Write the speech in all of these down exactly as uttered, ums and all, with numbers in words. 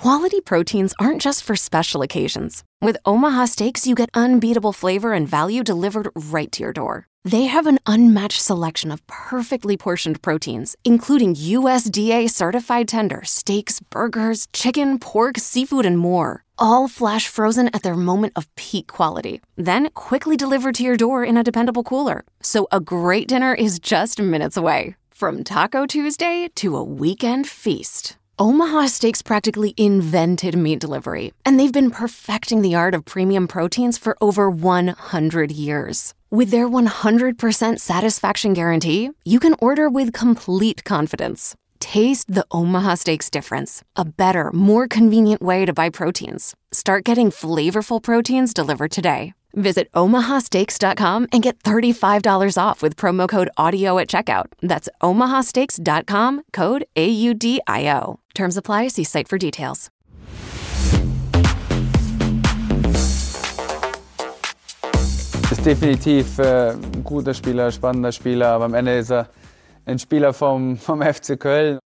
Quality proteins aren't just for special occasions. With Omaha Steaks, you get unbeatable flavor and value delivered right to your door. They have an unmatched selection of perfectly portioned proteins, including U S D A-certified tender steaks, burgers, chicken, pork, seafood, and more. All flash frozen at their moment of peak quality. Then quickly delivered to your door in a dependable cooler. So a great dinner is just minutes away. From Taco Tuesday to a weekend feast. Omaha Steaks practically invented meat delivery, and they've been perfecting the art of premium proteins for over one hundred years. With their one hundred percent satisfaction guarantee, you can order with complete confidence. Taste the Omaha Steaks difference, a better, more convenient way to buy proteins. Start getting flavorful proteins delivered today. Visit omaha steaks dot com and get thirty-five dollars off with promo code AUDIO at checkout. That's omaha steaks dot com, code A U D I O. Terms apply. See site for details. Ist definitiv äh, ein guter Spieler, spannender Spieler, aber am Ende ist er ein Spieler vom, vom F C Köln.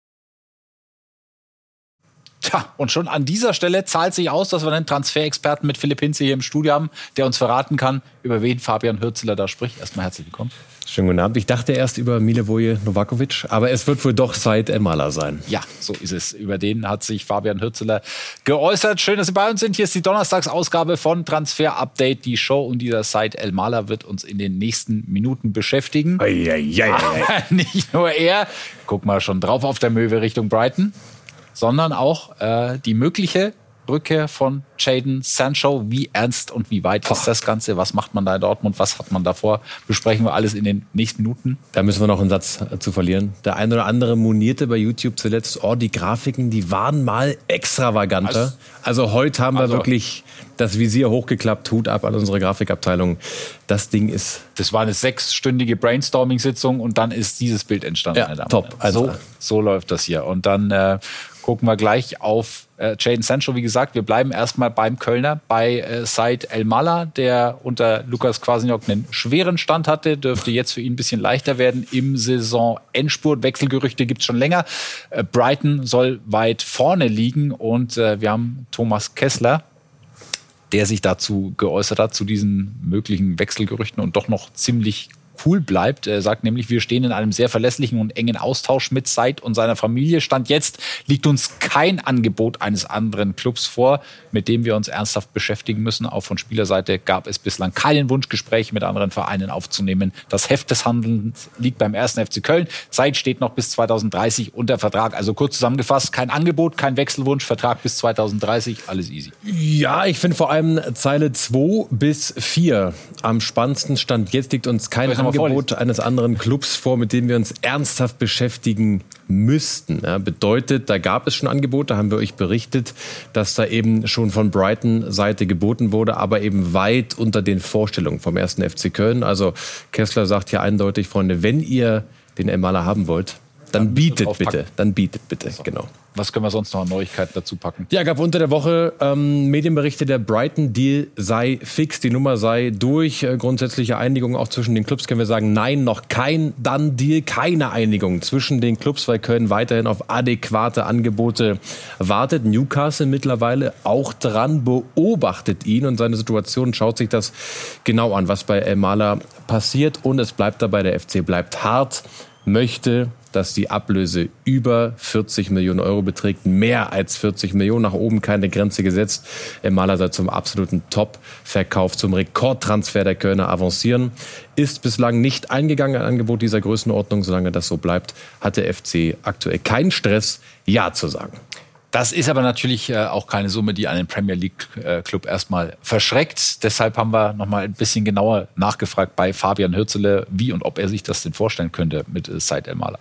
Tja, und schon an dieser Stelle zahlt sich aus, dass wir einen Transferexperten mit Philipp Hinze hier im Studio haben, der uns verraten kann, über wen Fabian Hürzeler da spricht. Erstmal herzlich willkommen. Schönen guten Abend. Ich dachte erst über Milivoje Novakovic, aber es wird wohl doch Said Elmalah sein. Ja, so ist es. Über den hat sich Fabian Hürzeler geäußert. Schön, dass Sie bei uns sind. Hier ist die Donnerstagsausgabe von Transfer Update. Die Show und dieser Said Elmalah wird uns in den nächsten Minuten beschäftigen. Ei, ei, ei, ei. Nicht nur er, guck mal schon drauf auf der Möwe Richtung Brighton, sondern auch äh, die mögliche Rückkehr von Jadon Sancho. Wie ernst und wie weit ist das Ganze? Was macht man da in Dortmund? Was hat man davor? Besprechen wir alles in den nächsten Minuten. Da müssen wir noch einen Satz zu verlieren. Der ein oder andere monierte bei YouTube zuletzt, oh, die Grafiken, die waren mal extravaganter. Also, also heute haben wir also wirklich das Visier hochgeklappt. Hut ab an unsere Grafikabteilung. Das Ding ist... Das war eine sechsstündige Brainstorming-Sitzung und dann ist dieses Bild entstanden. Ja, top. Also, so, so läuft das hier. Und dann äh, gucken wir gleich auf äh, Jadon Sancho. Wie gesagt, wir bleiben erstmal beim Kölner, bei äh, Said Elmalah, der unter Lukas Kwasniok einen schweren Stand hatte. Dürfte jetzt für ihn ein bisschen leichter werden im Saisonendspurt. Wechselgerüchte gibt es schon länger. Äh, Brighton soll weit vorne liegen und äh, wir haben Thomas Kessler, der sich dazu geäußert hat, zu diesen möglichen Wechselgerüchten und doch noch ziemlich cool bleibt. Er sagt nämlich, wir stehen in einem sehr verlässlichen und engen Austausch mit Said und seiner Familie. Stand jetzt liegt uns kein Angebot eines anderen Clubs vor, mit dem wir uns ernsthaft beschäftigen müssen. Auch von Spielerseite gab es bislang keinen Wunsch, Gespräche mit anderen Vereinen aufzunehmen. Das Heft des Handelns liegt beim ersten F C Köln. Said steht noch bis zwanzig dreißig unter Vertrag. Also kurz zusammengefasst, kein Angebot, kein Wechselwunsch, Vertrag bis zwanzig dreißig, alles easy. Ja, ich finde vor allem Zeile zwei bis vier am spannendsten. Stand jetzt liegt uns kein Angebot eines anderen Clubs vor, mit dem wir uns ernsthaft beschäftigen müssten. Ja, bedeutet, da gab es schon Angebote, haben wir euch berichtet, dass da eben schon von Brighton-Seite geboten wurde, aber eben weit unter den Vorstellungen vom ersten F C Köln. Also Kessler sagt hier eindeutig, Freunde, wenn ihr den Elmalah haben wollt, dann, dann bietet bitte, dann bietet bitte, so. Genau. Was können wir sonst noch an Neuigkeiten dazu packen? Ja, gab unter der Woche ähm, Medienberichte, der Brighton-Deal sei fix, die Nummer sei durch. Äh, grundsätzliche Einigung auch zwischen den Clubs können wir sagen, nein, noch kein Done-Deal, keine Einigung zwischen den Clubs, weil Köln weiterhin auf adäquate Angebote wartet. Newcastle mittlerweile auch dran, beobachtet ihn und seine Situation, schaut sich das genau an, was bei Elmalah passiert. Und es bleibt dabei, der F C bleibt hart, möchte, dass die Ablöse über vierzig Millionen Euro beträgt. Mehr als vierzig Millionen, nach oben keine Grenze gesetzt. Elmalah soll zum absoluten Top-Verkauf, zum Rekordtransfer der Kölner avancieren. Ist bislang nicht eingegangen, ein Angebot dieser Größenordnung. Solange das so bleibt, hat der F C aktuell keinen Stress, Ja zu sagen. Das ist aber natürlich auch keine Summe, die einen Premier League-Club erstmal verschreckt. Deshalb haben wir noch mal ein bisschen genauer nachgefragt bei Fabian Hürzeler, wie und ob er sich das denn vorstellen könnte mit Said Elmalah.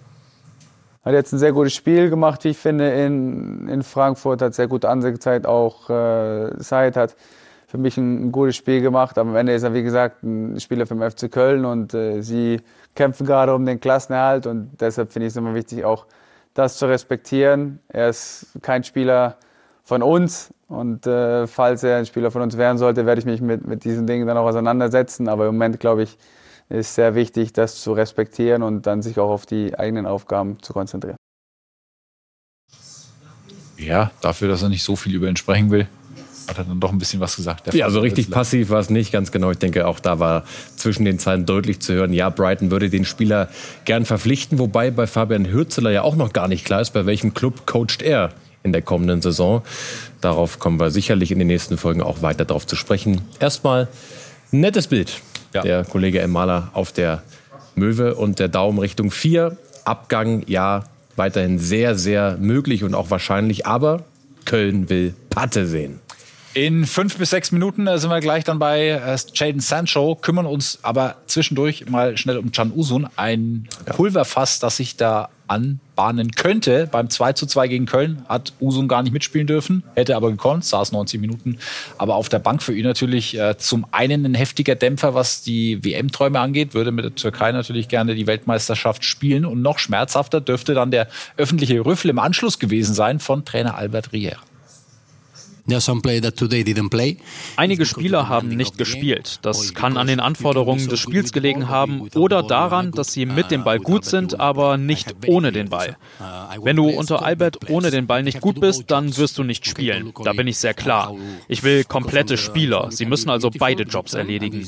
Hat jetzt ein sehr gutes Spiel gemacht, wie ich finde, in, in Frankfurt. Hat sehr gute Ansätze gezeigt. Auch äh, Said hat für mich ein, ein gutes Spiel gemacht. Aber am Ende ist er, wie gesagt, ein Spieler für den F C Köln. Und äh, sie kämpfen gerade um den Klassenerhalt. Und deshalb finde ich es immer wichtig, auch das zu respektieren. Er ist kein Spieler von uns. Und äh, falls er ein Spieler von uns werden sollte, werde ich mich mit, mit diesen Dingen dann auch auseinandersetzen. Aber im Moment, glaube ich, ist sehr wichtig, das zu respektieren und dann sich auch auf die eigenen Aufgaben zu konzentrieren. Ja, dafür, dass er nicht so viel über ihn sprechen will, hat er dann doch ein bisschen was gesagt. Ja, so richtig passiv war es nicht, ganz genau. Ich denke, auch da war zwischen den Zeilen deutlich zu hören, ja, Brighton würde den Spieler gern verpflichten, wobei bei Fabian Hürzeler ja auch noch gar nicht klar ist, bei welchem Club coacht er in der kommenden Saison. Darauf kommen wir sicherlich in den nächsten Folgen auch weiter drauf zu sprechen. Erstmal ein nettes Bild. Ja. Der Kollege Elmalah auf der Möwe und der Daumen Richtung vier. Abgang, ja, weiterhin sehr, sehr möglich und auch wahrscheinlich, aber Köln will Patte sehen. In fünf bis sechs Minuten sind wir gleich dann bei äh, Jadon Sancho, kümmern uns aber zwischendurch mal schnell um Can Uzun, ein Pulverfass, das sich da anbahnen könnte. Beim zwei zu zwei gegen Köln hat Uzun gar nicht mitspielen dürfen, hätte aber gekonnt, saß neunzig Minuten. Aber auf der Bank für ihn natürlich äh, zum einen ein heftiger Dämpfer, was die W M-Träume angeht, würde mit der Türkei natürlich gerne die Weltmeisterschaft spielen. Und noch schmerzhafter dürfte dann der öffentliche Rüffel im Anschluss gewesen sein von Trainer Albert Riera. Einige Spieler haben nicht gespielt. Das kann an den Anforderungen des Spiels gelegen haben oder daran, dass sie mit dem Ball gut sind, aber nicht ohne den Ball. Wenn du unter Albert ohne den Ball nicht gut bist, dann wirst du nicht spielen. Da bin ich sehr klar. Ich will komplette Spieler. Sie müssen also beide Jobs erledigen.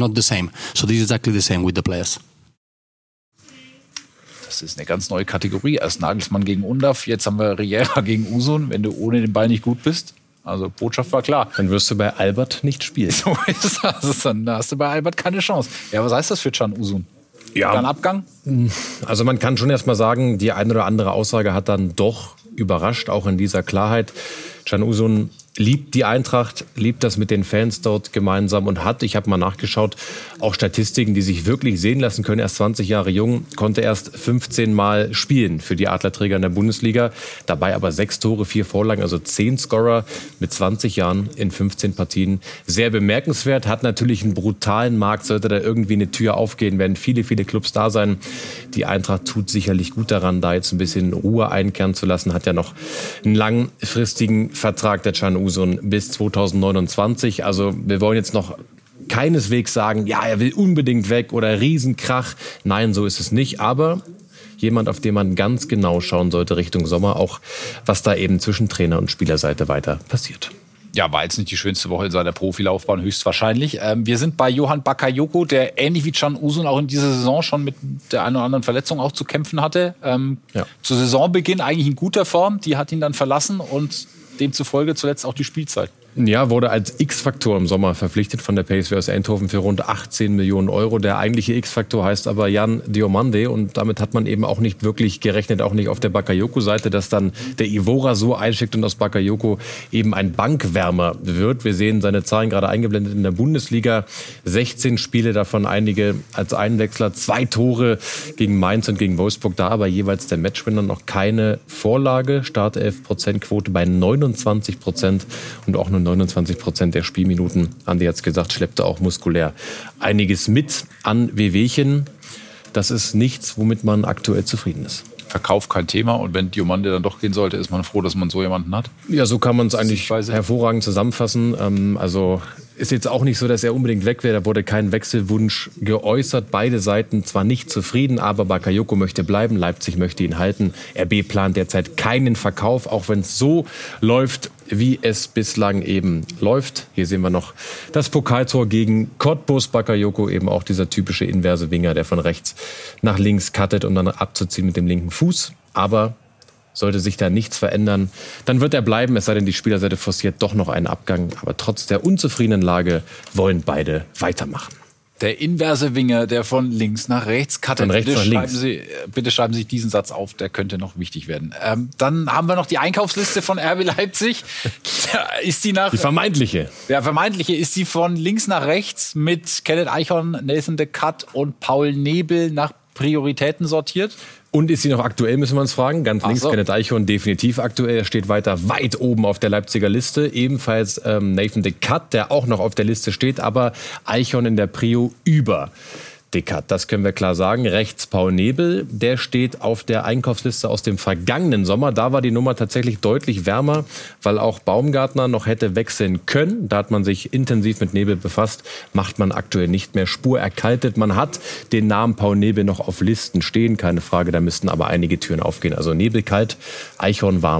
Das ist eine ganz neue Kategorie. Erst Nagelsmann gegen Undav, jetzt haben wir Riera gegen Uzun. Wenn du ohne den Ball nicht gut bist, also Botschaft war klar. Dann wirst du bei Albert nicht spielen. So ist das. Dann hast du bei Albert keine Chance. Ja, was heißt das für Can Uzun? Ja. Dann Abgang? Also man kann schon erst mal sagen, die eine oder andere Aussage hat dann doch überrascht, auch in dieser Klarheit. Can Uzun liebt die Eintracht, liebt das mit den Fans dort gemeinsam und hat, ich habe mal nachgeschaut, auch Statistiken, die sich wirklich sehen lassen können. Erst zwanzig Jahre jung, konnte erst fünfzehn Mal spielen für die Adlerträger in der Bundesliga. Dabei aber sechs Tore, vier Vorlagen, also zehn Scorer mit zwanzig Jahren in fünfzehn Partien. Sehr bemerkenswert, hat natürlich einen brutalen Markt. Sollte da irgendwie eine Tür aufgehen, werden viele, viele Clubs da sein. Die Eintracht tut sicherlich gut daran, da jetzt ein bisschen Ruhe einkehren zu lassen. Hat ja noch einen langfristigen Vertrag, der Can Uzun, bis zweitausendneunundzwanzig. Also wir wollen jetzt noch keineswegs sagen, ja, er will unbedingt weg oder Riesenkrach. Nein, so ist es nicht. Aber jemand, auf den man ganz genau schauen sollte Richtung Sommer, auch was da eben zwischen Trainer- und Spielerseite weiter passiert. Ja, war jetzt nicht die schönste Woche in seiner Profilaufbahn, höchstwahrscheinlich. Ähm, wir sind bei Johan Bakayoko, der ähnlich wie Can Uzun auch in dieser Saison schon mit der einen oder anderen Verletzung auch zu kämpfen hatte. Ähm, ja. Zu Saisonbeginn eigentlich in guter Form. Die hat ihn dann verlassen und demzufolge zuletzt auch die Spielzeit. Ja, wurde als X-Faktor im Sommer verpflichtet von der P S V aus Eindhoven für rund achtzehn Millionen Euro. Der eigentliche X-Faktor heißt aber Jan Diomande und damit hat man eben auch nicht wirklich gerechnet, auch nicht auf der Bakayoko-Seite, dass dann der Ivora so einschickt und aus Bakayoko eben ein Bankwärmer wird. Wir sehen seine Zahlen gerade eingeblendet in der Bundesliga. sechzehn Spiele, davon einige als Einwechsler, zwei Tore gegen Mainz und gegen Wolfsburg, da aber jeweils der Matchwinner, noch keine Vorlage. Startelf-Prozentquote bei neunundzwanzig Prozent und auch nur neunundzwanzig Prozent der Spielminuten, Andi hat es gesagt, schleppte auch muskulär einiges mit an Wehwehchen. Das ist nichts, womit man aktuell zufrieden ist. Verkauf kein Thema und wenn Diomande dann doch gehen sollte, ist man froh, dass man so jemanden hat? Ja, so kann man es eigentlich hervorragend zusammenfassen. Also ist jetzt auch nicht so, dass er unbedingt weg wäre. Da wurde kein Wechselwunsch geäußert. Beide Seiten zwar nicht zufrieden, aber Bakayoko möchte bleiben. Leipzig möchte ihn halten. R B plant derzeit keinen Verkauf, auch wenn es so läuft, wie es bislang eben läuft. Hier sehen wir noch das Pokaltor gegen Cottbus. Bakayoko, eben auch dieser typische inverse Winger, der von rechts nach links cuttet, um dann abzuziehen mit dem linken Fuß. Aber sollte sich da nichts verändern, dann wird er bleiben, es sei denn, die Spielerseite forciert doch noch einen Abgang. Aber trotz der unzufriedenen Lage wollen beide weitermachen. Der inverse Winger, der von links nach rechts cuttet. Von rechts bitte, nach links. Schreiben Sie, bitte schreiben Sie diesen Satz auf, der könnte noch wichtig werden. Ähm, dann haben wir noch die Einkaufsliste von R B Leipzig. Ist die nach... Die vermeintliche. Ja, vermeintliche ist die von links nach rechts mit Kenneth Eichhorn, Nathan de Cat und Paul Nebel nach Prioritäten sortiert. Und ist sie noch aktuell, müssen wir uns fragen. Ganz links, so. Kenneth Eichhorn definitiv aktuell. Er steht weiter weit oben auf der Leipziger Liste. Ebenfalls ähm, Nathan de Cat, der auch noch auf der Liste steht, aber Eichhorn in der Prio über de Cat. Das können wir klar sagen. Rechts Paul Nebel, der steht auf der Einkaufsliste aus dem vergangenen Sommer. Da war die Nummer tatsächlich deutlich wärmer, weil auch Baumgartner noch hätte wechseln können. Da hat man sich intensiv mit Nebel befasst. Macht man aktuell nicht mehr. Spur erkaltet. Man hat den Namen Paul Nebel noch auf Listen stehen. Keine Frage, da müssten aber einige Türen aufgehen. Also Nebel kalt, Eichhorn warm,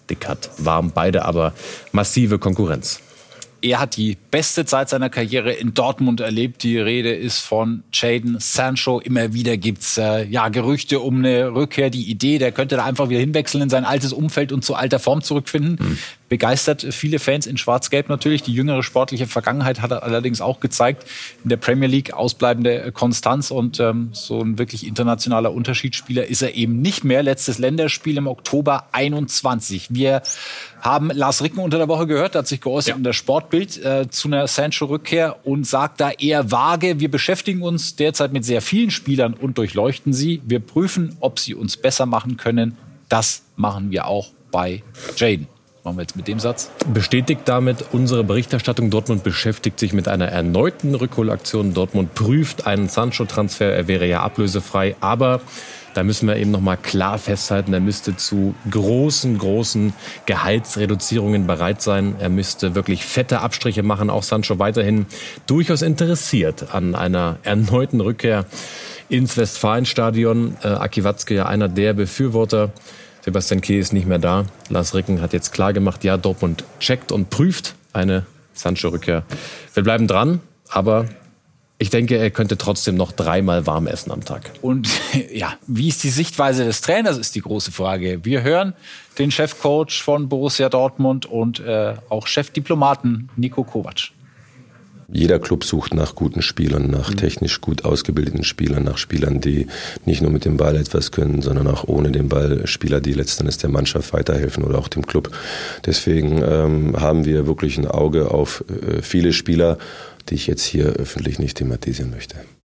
dick hat. Warm, beide aber massive Konkurrenz. Er hat die beste Zeit seiner Karriere in Dortmund erlebt. Die Rede ist von Jadon Sancho. Immer wieder gibt's äh, ja, Gerüchte um eine Rückkehr. Die Idee, der könnte da einfach wieder hinwechseln in sein altes Umfeld und zu alter Form zurückfinden. Mhm. Begeistert viele Fans in Schwarz-Gelb natürlich. Die jüngere sportliche Vergangenheit hat er allerdings auch gezeigt. In der Premier League ausbleibende Konstanz und ähm, so ein wirklich internationaler Unterschiedsspieler ist er eben nicht mehr. Letztes Länderspiel im Oktober einundzwanzig. Wir haben Lars Ricken unter der Woche gehört, der hat sich geäußert ja. in der Sportbild äh, zu einer Sancho-Rückkehr und sagt da eher vage, wir beschäftigen uns derzeit mit sehr vielen Spielern und durchleuchten sie. Wir prüfen, ob sie uns besser machen können. Das machen wir auch bei Jadon. Machen wir jetzt mit dem Satz. Bestätigt damit unsere Berichterstattung. Dortmund beschäftigt sich mit einer erneuten Rückholaktion. Dortmund prüft einen Sancho-Transfer. Er wäre ja ablösefrei. Aber da müssen wir eben noch mal klar festhalten, er müsste zu großen, großen Gehaltsreduzierungen bereit sein. Er müsste wirklich fette Abstriche machen. Auch Sancho weiterhin durchaus interessiert an einer erneuten Rückkehr ins Westfalenstadion. Äh, Aki Watzke ja einer der Befürworter. Sebastian Kehl ist nicht mehr da. Lars Ricken hat jetzt klar gemacht, ja, Dortmund checkt und prüft eine Sancho-Rückkehr. Wir bleiben dran, aber ich denke, er könnte trotzdem noch dreimal warm essen am Tag. Und ja, wie ist die Sichtweise des Trainers, ist die große Frage. Wir hören den Chefcoach von Borussia Dortmund und äh, auch Chefdiplomaten Niko Kovac. Jeder Club sucht nach guten Spielern, nach technisch gut ausgebildeten Spielern, nach Spielern, die nicht nur mit dem Ball etwas können, sondern auch ohne den Ball Spieler, die letztendlich der Mannschaft weiterhelfen oder auch dem Club. Deswegen ähm, haben wir wirklich ein Auge auf äh, viele Spieler, die ich jetzt hier öffentlich nicht thematisieren möchte.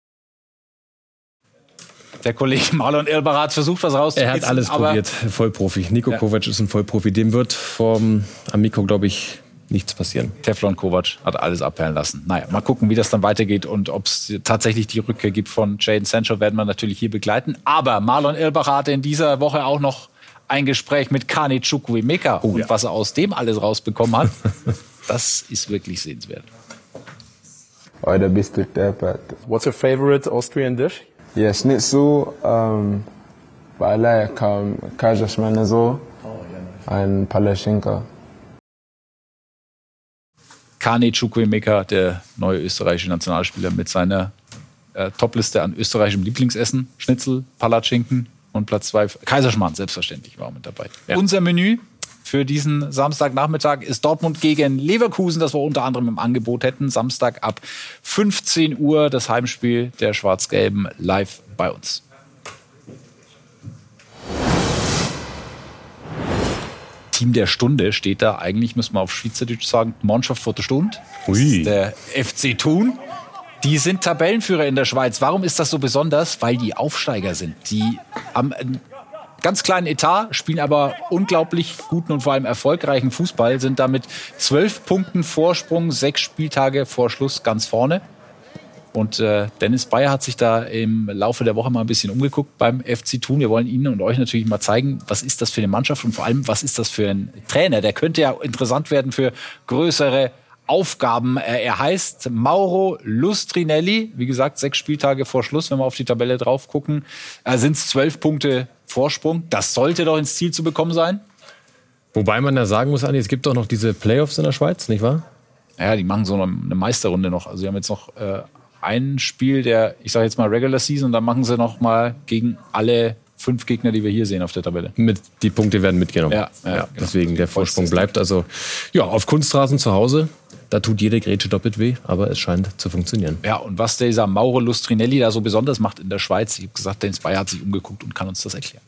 Der Kollege Marlon Irlbacher hat versucht, was rauszufinden. Er hat alles probiert, Vollprofi. Niko ja. Kovac ist ein Vollprofi. Dem wird vom Amico, glaube ich, nichts passieren. Teflon Kovac hat alles abperlen lassen. Naja, mal gucken, wie das dann weitergeht und ob es tatsächlich die Rückkehr gibt von Jadon Sancho, werden wir natürlich hier begleiten. Aber Marlon Irlbacher hatte in dieser Woche auch noch ein Gespräch mit Kane Chukwuemeka. Oh, und ja. was er aus dem alles rausbekommen hat, das ist wirklich sehenswert. Oder bist du deppert? What's your favorite Austrian dish? Yeah, Schnitzel, um, but I like um, Kaiserschmarrn so, and Palatschinka. Kane Chukwuemeka, der neue österreichische Nationalspieler mit seiner äh, Topliste an österreichischem Lieblingsessen. Schnitzel, Palatschinken und Platz zwei. Kaiserschmarrn, selbstverständlich, war mit dabei. Ja. Unser Menü für diesen Samstagnachmittag ist Dortmund gegen Leverkusen, das wir unter anderem im Angebot hätten. Samstag ab fünfzehn Uhr das Heimspiel der Schwarz-Gelben live bei uns. Team der Stunde steht da eigentlich, müssen wir auf Schweizerdeutsch sagen, Mannschaft vor der Stunde. Das ist der F C Thun. Die sind Tabellenführer in der Schweiz. Warum ist das so besonders? Weil die Aufsteiger sind. Die haben einen ganz kleinen Etat, spielen aber unglaublich guten und vor allem erfolgreichen Fußball, sind damit zwölf Punkten Vorsprung, sechs Spieltage vor Schluss ganz vorne. Und äh, Dennis Bayer hat sich da im Laufe der Woche mal ein bisschen umgeguckt beim F C Thun. Wir wollen Ihnen und euch natürlich mal zeigen, was ist das für eine Mannschaft und vor allem, was ist das für ein Trainer. Der könnte ja interessant werden für größere Aufgaben. Er heißt Mauro Lustrinelli. Wie gesagt, sechs Spieltage vor Schluss, wenn wir auf die Tabelle drauf gucken, äh, sind es zwölf Punkte Vorsprung. Das sollte doch ins Ziel zu bekommen sein. Wobei man ja sagen muss, Andi, es gibt doch noch diese Playoffs in der Schweiz, nicht wahr? Ja, die machen so eine Meisterrunde noch. Also sie haben jetzt noch äh, ein Spiel der, ich sage jetzt mal Regular Season, und dann machen sie noch mal gegen alle fünf Gegner, die wir hier sehen auf der Tabelle. Mit, die Punkte werden mitgenommen. Ja, ja, ja genau. Deswegen der Vorsprung bleibt. Also ja, auf Kunstrasen zu Hause, da tut jede Grätsche doppelt weh, aber es scheint zu funktionieren. Ja, und was dieser Mauro Lustrinelli da so besonders macht in der Schweiz, ich habe gesagt, Dennis Bayer hat sich umgeguckt und kann uns das erklären.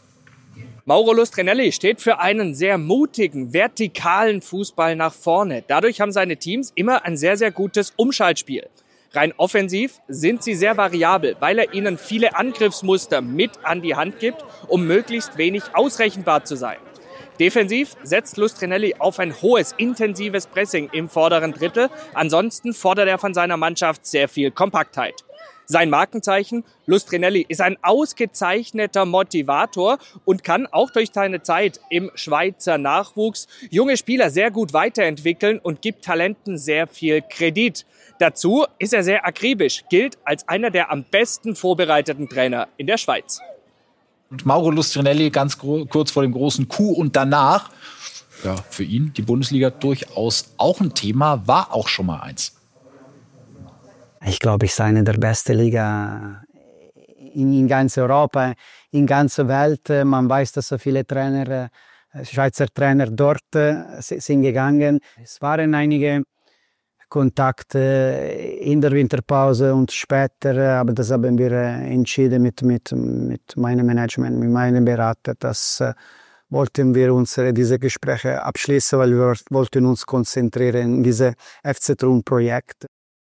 Mauro Lustrinelli steht für einen sehr mutigen, vertikalen Fußball nach vorne. Dadurch haben seine Teams immer ein sehr, sehr gutes Umschaltspiel. Rein offensiv sind sie sehr variabel, weil er ihnen viele Angriffsmuster mit an die Hand gibt, um möglichst wenig ausrechenbar zu sein. Defensiv setzt Lustrinelli auf ein hohes, intensives Pressing im vorderen Drittel. Ansonsten fordert er von seiner Mannschaft sehr viel Kompaktheit. Sein Markenzeichen, Lustrinelli, ist ein ausgezeichneter Motivator und kann auch durch seine Zeit im Schweizer Nachwuchs junge Spieler sehr gut weiterentwickeln und gibt Talenten sehr viel Kredit. Dazu ist er sehr akribisch, gilt als einer der am besten vorbereiteten Trainer in der Schweiz. Mauro Lustrinelli ganz kurz vor dem großen Coup und danach, ja, für ihn die Bundesliga durchaus auch ein Thema, war auch schon mal eins. Ich glaube, ich ist eine der besten Liga in, in ganz Europa, in ganzer Welt. Man weiß, dass so viele Trainer, Schweizer Trainer dort sind gegangen. Es waren einige Kontakte in der Winterpause und später, aber das haben wir entschieden mit, mit, mit meinem Management, mit meinem Berater. Das äh, wollten wir unsere, diese Gespräche abschließen, weil wir wollten uns konzentrieren in dieses F C Thun-Projekt.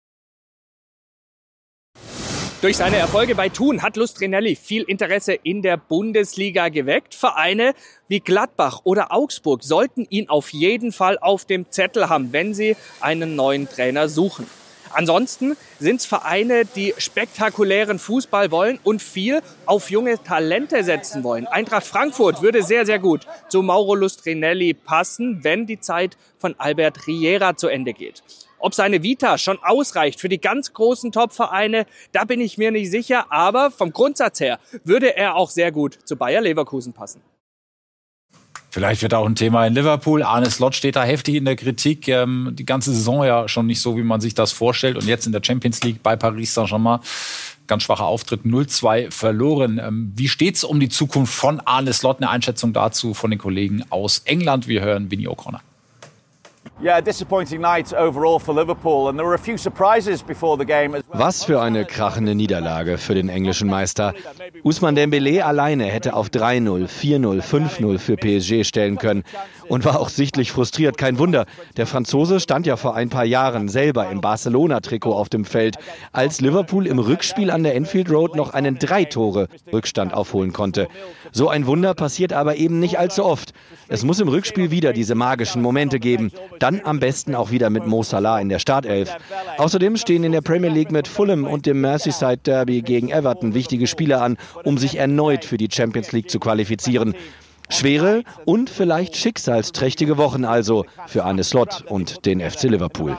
Durch seine Erfolge bei Thun hat Lustrinelli viel Interesse in der Bundesliga geweckt. Vereine wie Gladbach oder Augsburg sollten ihn auf jeden Fall auf dem Zettel haben, wenn sie einen neuen Trainer suchen. Ansonsten sind es Vereine, die spektakulären Fußball wollen und viel auf junge Talente setzen wollen. Eintracht Frankfurt würde sehr, sehr gut zu Mauro Lustrinelli passen, wenn die Zeit von Albert Riera zu Ende geht. Ob seine Vita schon ausreicht für die ganz großen Top-Vereine, da bin ich mir nicht sicher. Aber vom Grundsatz her würde er auch sehr gut zu Bayer Leverkusen passen. Vielleicht wird auch ein Thema in Liverpool. Arne Slot steht da heftig in der Kritik. Ähm, die ganze Saison ja schon nicht so, wie man sich das vorstellt. Und jetzt in der Champions League bei Paris Saint-Germain. Ganz schwacher Auftritt, null zwei verloren. Ähm, wie steht's um die Zukunft von Arne Slot? Eine Einschätzung dazu von den Kollegen aus England. Wir hören Vinny O'Connor. Was für eine krachende Niederlage für den englischen Meister. Ousmane Dembélé alleine hätte auf drei null, vier null, fünf null für P S G stellen können und war auch sichtlich frustriert. Kein Wunder, der Franzose stand ja vor ein paar Jahren selber im Barcelona-Trikot auf dem Feld, als Liverpool im Rückspiel an der Anfield Road noch einen Drei-Tore-Rückstand aufholen konnte. So ein Wunder passiert aber eben nicht allzu oft. Es muss im Rückspiel wieder diese magischen Momente geben. Dann am besten auch wieder mit Mo Salah in der Startelf. Außerdem stehen in der Premier League mit Fulham und dem Merseyside Derby gegen Everton wichtige Spiele an, um sich erneut für die Champions League zu qualifizieren. Schwere und vielleicht schicksalsträchtige Wochen also für Arne Slot und den F C Liverpool.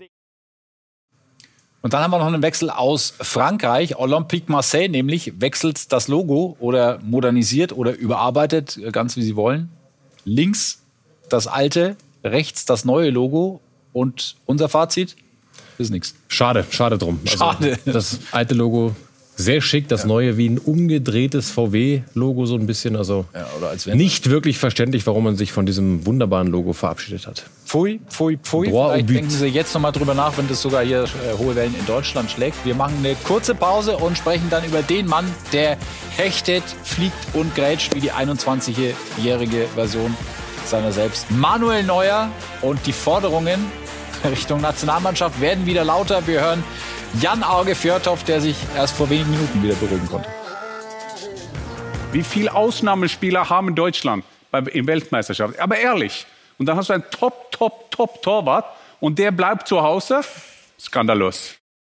Und dann haben wir noch einen Wechsel aus Frankreich. Olympique Marseille nämlich wechselt das Logo oder modernisiert oder überarbeitet, ganz wie sie wollen. Links das alte, rechts das neue Logo. Und unser Fazit ist nichts. Schade, schade drum. Schade. Also, das alte Logo sehr schick, das ja. neue wie ein umgedrehtes V W-Logo so ein bisschen. Also ja, oder als wenn nicht wirklich verständlich, warum man sich von diesem wunderbaren Logo verabschiedet hat. Pfui, pfui, pfui. Vielleicht denken Sie jetzt noch mal drüber nach, wenn das sogar hier äh, hohe Wellen in Deutschland schlägt. Wir machen eine kurze Pause und sprechen dann über den Mann, der hechtet, fliegt und grätscht wie die einundzwanzigjährige Version seiner selbst. Manuel Neuer und die Forderungen Richtung Nationalmannschaft werden wieder lauter. Wir hören Jan Auge Fjørtoft, der sich erst vor wenigen Minuten wieder beruhigen konnte. Wie viele Ausnahmespieler haben Deutschland in Weltmeisterschaft? Aber ehrlich, und dann hast du einen Top, Top, Top Torwart und der bleibt zu Hause? Skandalös.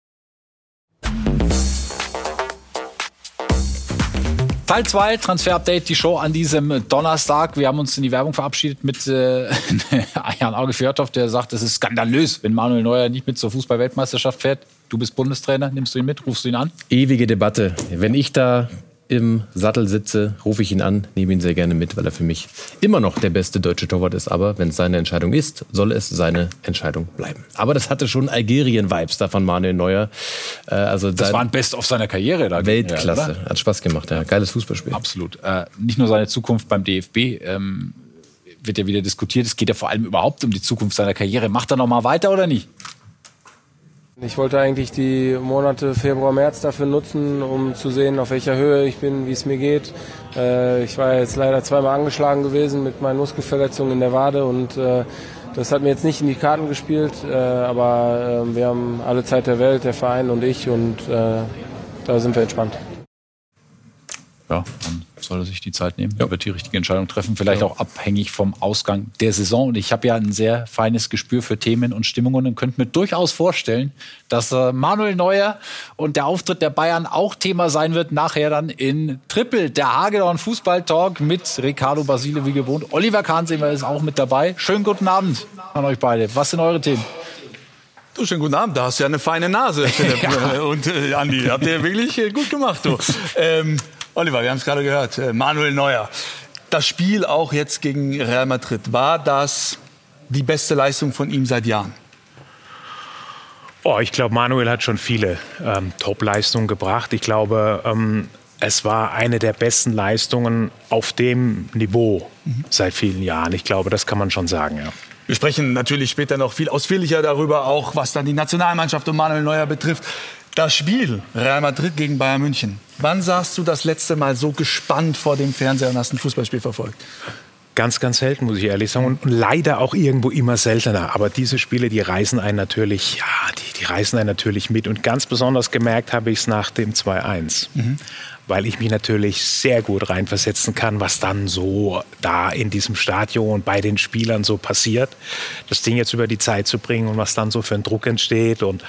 Teil zwei, Transfer-Update, die Show an diesem Donnerstag. Wir haben uns in die Werbung verabschiedet mit äh, Jan Auge Fjørtoft, der sagt, es ist skandalös, wenn Manuel Neuer nicht mit zur Fußball-Weltmeisterschaft fährt. Du bist Bundestrainer, nimmst du ihn mit, rufst du ihn an? Ewige Debatte. Wenn ich da im Sattel sitze, rufe ich ihn an, nehme ihn sehr gerne mit, weil er für mich immer noch der beste deutsche Torwart ist. Aber wenn es seine Entscheidung ist, soll es seine Entscheidung bleiben. Aber das hatte schon Algerien-Vibes da von Manuel Neuer. Äh, also das war ein Best of seiner Karriere. Da Weltklasse. Ja, hat Spaß gemacht. Ja. Geiles Fußballspiel. Absolut. Äh, nicht nur seine Zukunft beim D F B ähm, wird ja wieder diskutiert. Es geht ja vor allem überhaupt um die Zukunft seiner Karriere. Macht er noch mal weiter oder nicht? Ich wollte eigentlich die Monate Februar, März dafür nutzen, um zu sehen, auf welcher Höhe ich bin, wie es mir geht. Äh, ich war jetzt leider zweimal angeschlagen gewesen mit meinen Muskelverletzungen in der Wade und äh, das hat mir jetzt nicht in die Karten gespielt, äh, aber äh, wir haben alle Zeit der Welt, der Verein und ich, und äh, da sind wir entspannt. Ja, dann soll er sich die Zeit nehmen, ja. wird die richtige Entscheidung treffen, vielleicht ja. auch abhängig vom Ausgang der Saison. Und ich habe ja ein sehr feines Gespür für Themen und Stimmungen und könnte mir durchaus vorstellen, dass äh, Manuel Neuer und der Auftritt der Bayern auch Thema sein wird, nachher dann in Triple, der Hagedorn Fußball-Talk mit Ricardo Basile wie gewohnt. Oliver Kahn sehen wir ist auch mit dabei. Schönen guten Abend an euch beide. Was sind eure Themen? Du, schönen guten Abend, da hast du ja eine feine Nase, Philipp. ja. Und äh, Andi, habt ihr wirklich äh, gut gemacht, du. ähm, Oliver, wir haben es gerade gehört, Manuel Neuer. Das Spiel auch jetzt gegen Real Madrid, war das die beste Leistung von ihm seit Jahren? Oh, ich glaube, Manuel hat schon viele ähm, Top-Leistungen gebracht. Ich glaube, ähm, es war eine der besten Leistungen auf dem Niveau mhm. seit vielen Jahren. Ich glaube, das kann man schon sagen, ja. Wir sprechen natürlich später noch viel ausführlicher darüber, auch was dann die Nationalmannschaft und Manuel Neuer betrifft. Das Spiel Real Madrid gegen Bayern München. Wann saßt du das letzte Mal so gespannt vor dem Fernseher und hast ein Fußballspiel verfolgt? Ganz, ganz selten, muss ich ehrlich sagen. Und leider auch irgendwo immer seltener. Aber diese Spiele, die reißen einen natürlich, ja, die, die reißen einen natürlich mit. Und ganz besonders gemerkt habe ich es nach dem zwei eins. Mhm. Weil ich mich natürlich sehr gut reinversetzen kann, was dann so da in diesem Stadion bei den Spielern so passiert. Das Ding jetzt über die Zeit zu bringen und was dann so für ein Druck entsteht. Und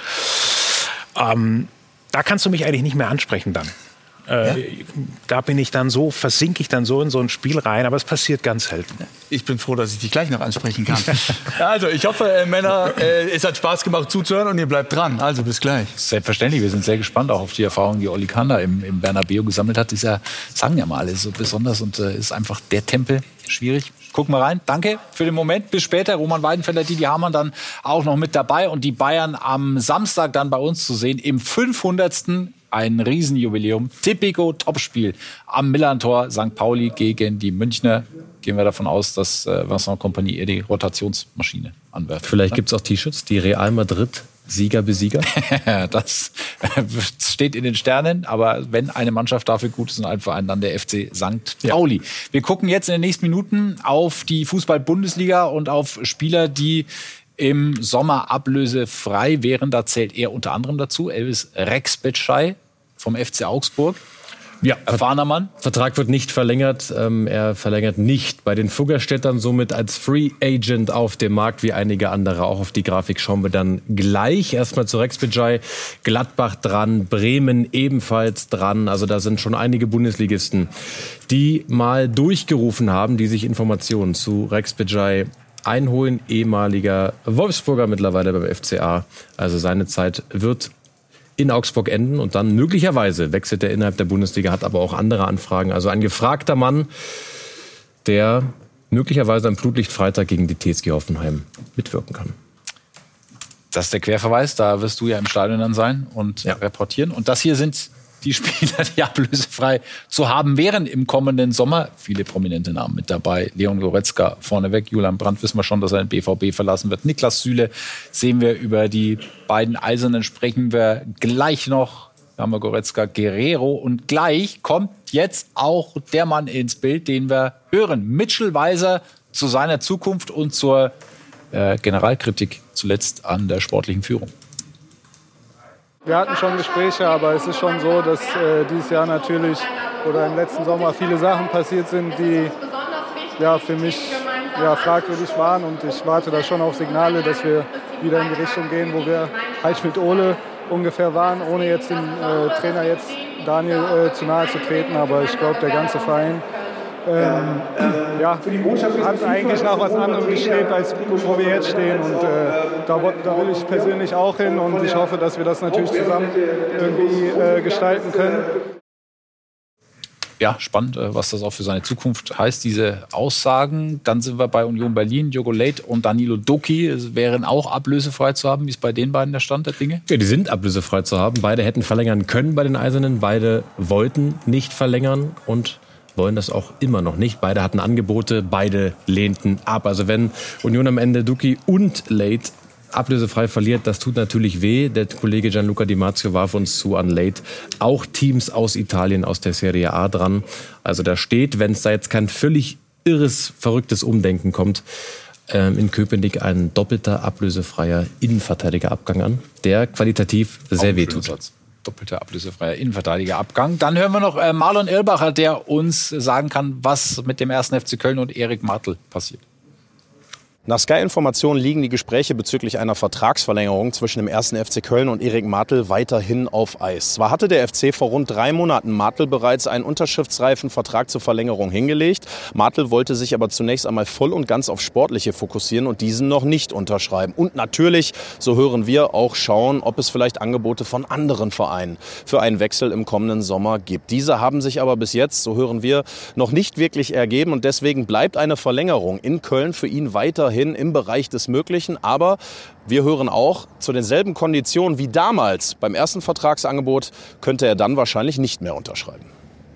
ähm, da kannst du mich eigentlich nicht mehr ansprechen dann. Äh, ja? Da bin ich dann so, versinke ich dann so in so ein Spiel rein, aber es passiert ganz selten. Ich bin froh, dass ich dich gleich noch ansprechen kann. Also, ich hoffe, äh, Männer, äh, es hat Spaß gemacht zuzuhören und ihr bleibt dran. Also, bis gleich. Selbstverständlich, wir sind sehr gespannt auch auf die Erfahrung, die Oli Kahn da im, im Bernabeu gesammelt hat. Ist ja, sagen ja mal alle so besonders und äh, ist einfach der Tempel. Schwierig. Gucken wir rein. Danke für den Moment. Bis später. Roman Weidenfeller, Didi Hamann dann auch noch mit dabei und die Bayern am Samstag dann bei uns zu sehen im fünfhundertsten Ein Riesenjubiläum. Tipico Topspiel am Millerntor. Sankt Pauli gegen die Münchner. Gehen wir davon aus, dass äh, Vincent Kompany eher die Rotationsmaschine anwerfen. Vielleicht gibt es auch T-Shirts, die Real Madrid Sieger besieger. Das steht in den Sternen. Aber wenn eine Mannschaft dafür gut ist und ein Verein, dann der F C Sankt Pauli. Ja. Wir gucken jetzt in den nächsten Minuten auf die Fußball-Bundesliga und auf Spieler, die im Sommer ablösefrei wären. Da zählt er unter anderem dazu. Elvis Rexbetschei vom F C Augsburg. Ja, erfahrener Mann. Vertrag wird nicht verlängert. Ähm, er verlängert nicht bei den Fuggerstädtern, somit als Free Agent auf dem Markt, wie einige andere. Auch auf die Grafik schauen wir dann gleich. Erstmal zu Rexbetschei. Gladbach dran, Bremen ebenfalls dran. Also da sind schon einige Bundesligisten, die mal durchgerufen haben, die sich Informationen zu Rexbetschei einholen. Ehemaliger Wolfsburger, mittlerweile beim F C A. Also seine Zeit wird in Augsburg enden und dann möglicherweise wechselt er innerhalb der Bundesliga, hat aber auch andere Anfragen. Also ein gefragter Mann, der möglicherweise am Flutlichtfreitag gegen die T S G Hoffenheim mitwirken kann. Das ist der Querverweis, da wirst du ja im Stadion dann sein und ja. reportieren. Und das hier sind die Spieler, die ablösefrei zu haben wären im kommenden Sommer. Viele prominente Namen mit dabei. Leon Goretzka vorneweg. Julian Brandt wissen wir schon, dass er den B V B verlassen wird. Niklas Süle sehen wir. Über die beiden Eisernen sprechen wir gleich noch. Da haben wir Goretzka, Guerrero. Und gleich kommt jetzt auch der Mann ins Bild, den wir hören. Mitchell Weiser zu seiner Zukunft und zur äh, Generalkritik zuletzt an der sportlichen Führung. Wir hatten schon Gespräche, aber es ist schon so, dass äh, dieses Jahr natürlich oder im letzten Sommer viele Sachen passiert sind, die ja, für mich ja, fragwürdig waren. Und ich warte da schon auf Signale, dass wir wieder in die Richtung gehen, wo wir halt mit Ole ungefähr waren, ohne jetzt dem äh, Trainer jetzt Daniel äh, zu nahe zu treten. Aber ich glaube, der ganze Verein ähm, ja, hat eigentlich nach was anderem gestrebt, als wo wir jetzt stehen. Und äh, da, da will ich persönlich auch hin und ich hoffe, dass wir das natürlich zusammen irgendwie äh, gestalten können. Ja, spannend, was das auch für seine Zukunft heißt, diese Aussagen. Dann sind wir bei Union Berlin. Diogo Leite und Danilo Doki wären auch ablösefrei zu haben. Wie ist bei den beiden der Stand der Dinge? Ja, die sind ablösefrei zu haben. Beide hätten verlängern können bei den Eisernen. Beide wollten nicht verlängern und wollen das auch immer noch nicht. Beide hatten Angebote, beide lehnten ab. Also wenn Union am Ende Doki und Leite ablösefrei verliert, das tut natürlich weh. Der Kollege Gianluca Di Marzio warf uns zu an Leite auch Teams aus Italien, aus der Serie A dran. Also da steht, wenn es da jetzt kein völlig irres, verrücktes Umdenken kommt, ähm, in Köpenick ein doppelter ablösefreier Innenverteidigerabgang an, der qualitativ sehr weh tut. Doppelter ablösefreier Innenverteidigerabgang. Dann hören wir noch äh, Marlon Irlbacher, der uns sagen kann, was mit dem ersten F C Köln und Erik Martl passiert. Nach Sky-Informationen liegen die Gespräche bezüglich einer Vertragsverlängerung zwischen dem ersten F C Köln und Erik Martel weiterhin auf Eis. Zwar hatte der F C vor rund drei Monaten Martel bereits einen unterschriftsreifen Vertrag zur Verlängerung hingelegt. Martel wollte sich aber zunächst einmal voll und ganz auf Sportliche fokussieren und diesen noch nicht unterschreiben. Und natürlich, so hören wir, auch schauen, ob es vielleicht Angebote von anderen Vereinen für einen Wechsel im kommenden Sommer gibt. Diese haben sich aber bis jetzt, so hören wir, noch nicht wirklich ergeben und deswegen bleibt eine Verlängerung in Köln für ihn weiterhin im Bereich des Möglichen. Aber wir hören auch, zu denselben Konditionen wie damals beim ersten Vertragsangebot könnte er dann wahrscheinlich nicht mehr unterschreiben.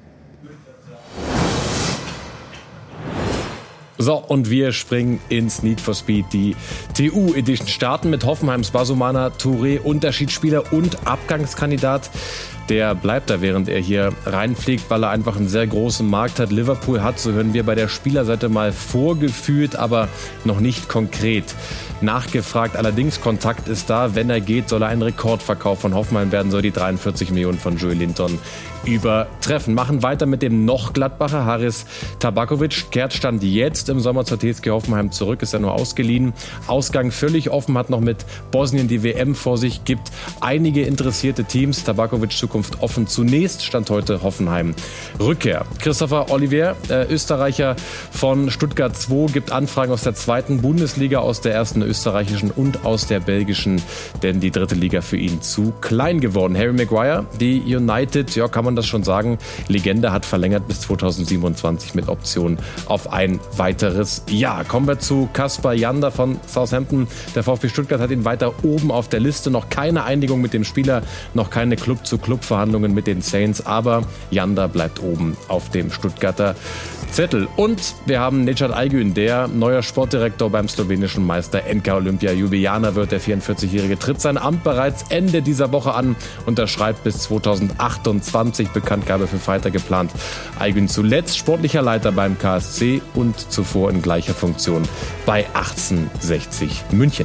So, und wir springen ins Need for Speed. Die T U-Edition starten mit Hoffenheims Basumana Touré, Unterschiedsspieler und Abgangskandidat. Der bleibt da, während er hier reinfliegt, weil er einfach einen sehr großen Markt hat. Liverpool hat, so hören wir, bei der Spielerseite mal vorgeführt, aber noch nicht konkret nachgefragt. Allerdings, Kontakt ist da. Wenn er geht, soll er einen Rekordverkauf von Hoffenheim werden, soll die dreiundvierzig Millionen von Joey Linton übertreffen. Machen weiter mit dem noch Gladbacher Haris Tabakovic. Kehrt Stand jetzt im Sommer zur T S G Hoffenheim zurück, ist ja nur ausgeliehen. Ausgang völlig offen, hat noch mit Bosnien die W M vor sich, gibt einige interessierte Teams. Tabakovic Zukunft offen. Zunächst stand heute Hoffenheim Rückkehr. Christopher Olivier, äh, Österreicher von Stuttgart zwei, gibt Anfragen aus der zweiten Bundesliga, aus der ersten österreichischen und aus der belgischen, denn die dritte Liga für ihn zu klein geworden. Harry Maguire, die United, ja, kann man das schon sagen, Legende, hat verlängert bis zweitausendsiebenundzwanzig mit Option auf ein weiteres Jahr. Kommen wir zu Kaspar Janda von Southampton. Der VfB Stuttgart hat ihn weiter oben auf der Liste. Noch keine Einigung mit dem Spieler, noch keine Club-zu-Club-Verhandlungen mit den Saints, aber Janda bleibt oben auf dem Stuttgarter Zettel. Und wir haben Necdet Aygün, der neuer Sportdirektor beim slowenischen Meister N K Olympia Ljubljana wird. Der vierundvierzigjährige tritt sein Amt bereits Ende dieser Woche an, unterschreibt bis zweitausendachtundzwanzig, Bekanntgabe für Fighter geplant. Aygün zuletzt sportlicher Leiter beim K S C und zuvor in gleicher Funktion bei achtzehnhundertsechzig München.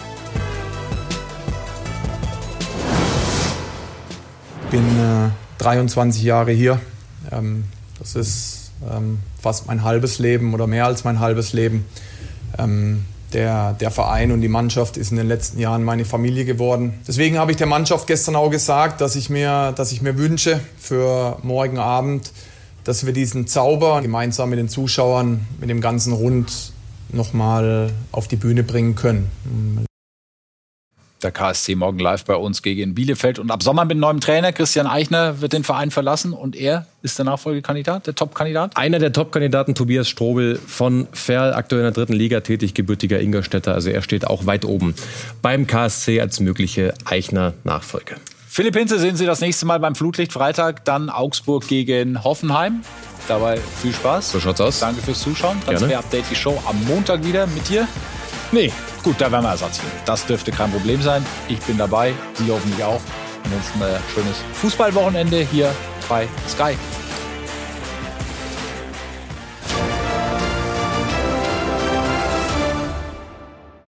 Ich bin äh, dreiundzwanzig Jahre hier. Ähm, das ist ähm, fast mein halbes Leben oder mehr als mein halbes Leben. Ähm, der, der Verein und die Mannschaft ist in den letzten Jahren meine Familie geworden. Deswegen habe ich der Mannschaft gestern auch gesagt, dass ich mir, dass ich mir wünsche für morgen Abend, dass wir diesen Zauber gemeinsam mit den Zuschauern, mit dem ganzen Rund nochmal auf die Bühne bringen können. Der K S C morgen live bei uns gegen Bielefeld. Und ab Sommer mit neuem Trainer. Christian Eichner wird den Verein verlassen und er ist der Nachfolgekandidat, der Top-Kandidat? Einer der Top-Kandidaten, Tobias Strobel von Verl, aktuell in der dritten Liga tätig, gebürtiger Ingolstädter. Also er steht auch weit oben beim K S C als mögliche Eichner-Nachfolger. Philipp Hinze sehen Sie das nächste Mal beim Flutlicht Freitag, dann Augsburg gegen Hoffenheim. Dabei viel Spaß. So schaut's aus. Danke fürs Zuschauen. Transfer-Update, die Show am Montag wieder mit dir. Nee, gut, da werden wir Ersatz finden. Das dürfte kein Problem sein. Ich bin dabei, Sie hoffentlich auch. Ansonsten ein schönes Fußballwochenende hier bei Sky.